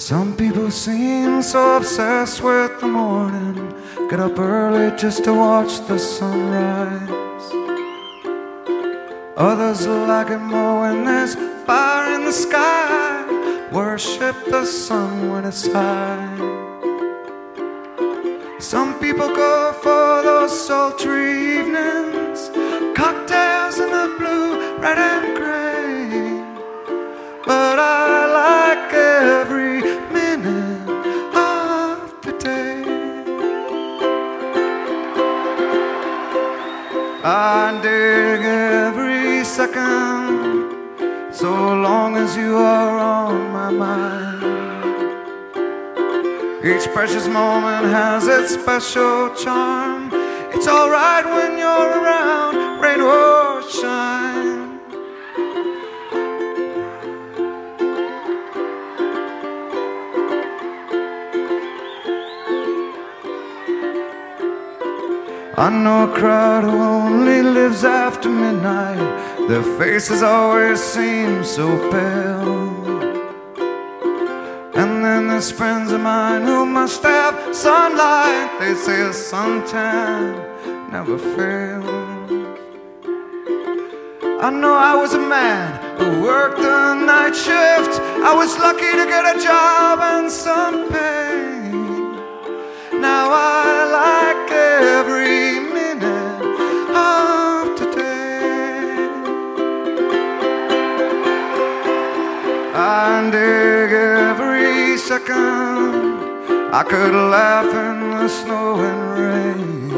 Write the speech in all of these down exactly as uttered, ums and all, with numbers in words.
Some people seem so obsessed with the morning, get up early just to watch the sunrise. Others like it more when there's fire in the sky, worship the sun when it's high. Some people go for those sultry evenings, cocktails in the blue, red and gray. But I like every minute of the day. I dig every second, so long as you are on my mind. Each precious moment has its special charm. It's alright when you're around, rain or shine. I know a crowd who only lives after midnight. Their faces always seem so pale. And then there's friends of mine who must have sunlight. They say a suntan never fails. I know I was a man who worked a night shift. I was lucky to get a job and some pay. Now I like every minute of today. I dig every second. I could laugh in the snow and rain.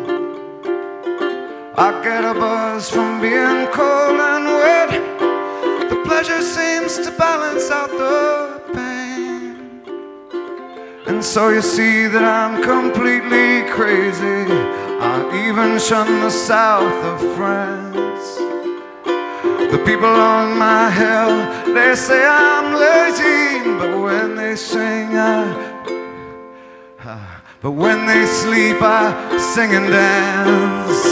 I get a buzz from being cold and wet. The pleasure seems to balance out the pain. And so you see that I'm completely crazy. I even shun the south of France. The people on my hill, they say I'm lazy, but when they sing I But when they sleep I sing and dance.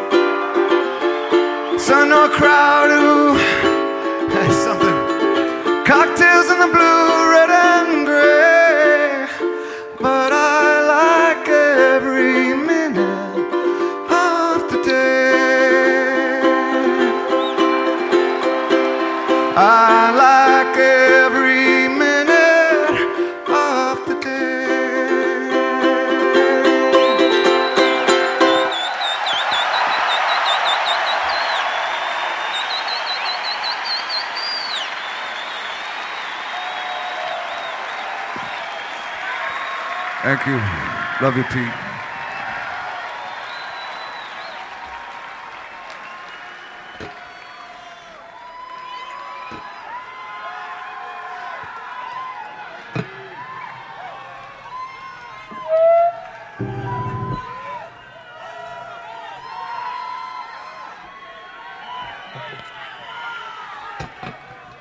So no crowd who hey, something cocktails in the blue, red and gray. But I like every minute of the day. I like every minute of the day. Thank you. Love you, Pete.